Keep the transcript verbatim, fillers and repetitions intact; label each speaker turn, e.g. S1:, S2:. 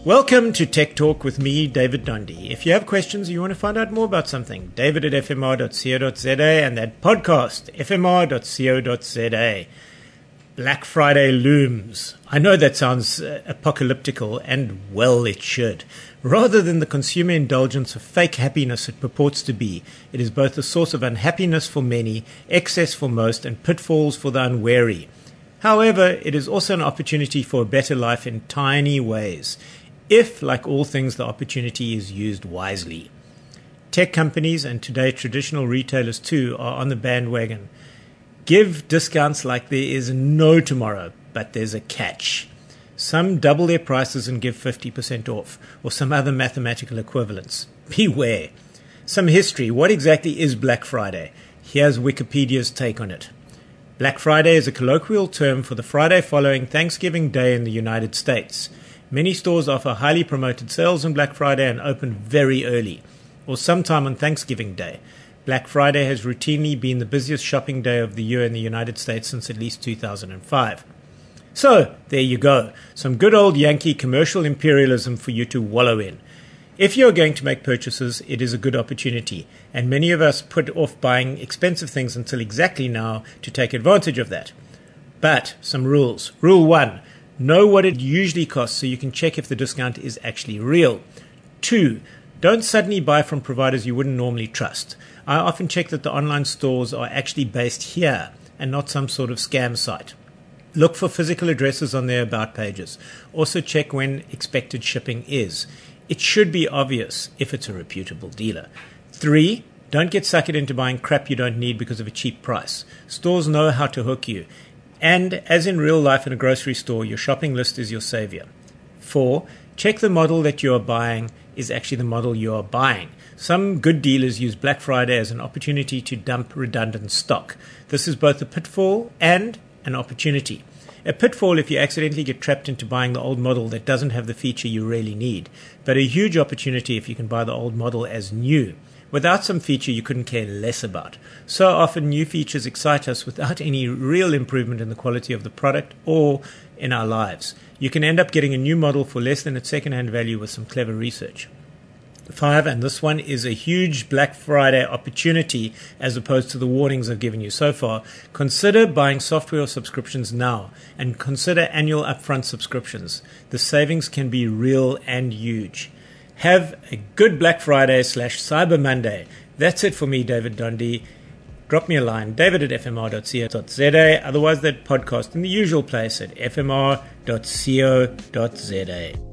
S1: Welcome to Tech Talk with me, David Dundee. If you have questions or you want to find out more about something, david at f m r dot co dot z a and that podcast, f m r dot co dot z a. Black Friday looms. I know that sounds uh, apocalyptical, and well it should. Rather than the consumer indulgence of fake happiness it purports to be, it is both a source of unhappiness for many, excess for most, and pitfalls for the unwary. However, it is also an opportunity for a better life in tiny ways, if, like all things, the opportunity is used wisely. Tech companies, and today traditional retailers too, are on the bandwagon. Give discounts like there is no tomorrow, but there's a catch. Some double their prices and give fifty percent off, or some other mathematical equivalents. Beware. Some history. What exactly is Black Friday? Here's Wikipedia's take on it. Black Friday is a colloquial term for the Friday following Thanksgiving Day in the United States. Many stores offer highly promoted sales on Black Friday and open very early, or sometime on Thanksgiving Day. Black Friday has routinely been the busiest shopping day of the year in the United States since at least two thousand five. So, there you go. Some good old Yankee commercial imperialism for you to wallow in. If you're going to make purchases, it is a good opportunity, and many of us put off buying expensive things until exactly now to take advantage of that. But, some rules. Rule one. Know what it usually costs so you can check if the discount is actually real. Two. Don't suddenly buy from providers you wouldn't normally trust. I often check that the online stores are actually based here and not some sort of scam site. Look for physical addresses on their about pages. Also check when expected shipping is. It should be obvious if it's a reputable dealer. Three, don't get suckered into buying crap you don't need because of a cheap price. Stores know how to hook you. And as in real life in a grocery store, your shopping list is your savior. Four, check the model that you are buying is actually the model you are buying. Some good dealers use Black Friday as an opportunity to dump redundant stock. This is both a pitfall and an opportunity. A pitfall if you accidentally get trapped into buying the old model that doesn't have the feature you really need, but a huge opportunity if you can buy the old model as new, without some feature you couldn't care less about. So often new features excite us without any real improvement in the quality of the product or in our lives. You can end up getting a new model for less than its second-hand value with some clever research. Five, and this one is a huge Black Friday opportunity as opposed to the warnings I've given you so far. Consider buying software or subscriptions now, and consider annual upfront subscriptions. The savings can be real and huge. Have a good Black Friday slash Cyber Monday. That's it for me, David Dundee. Drop me a line, david at f m r dot co dot z a. Otherwise, that podcast in the usual place at f m r dot co dot z a.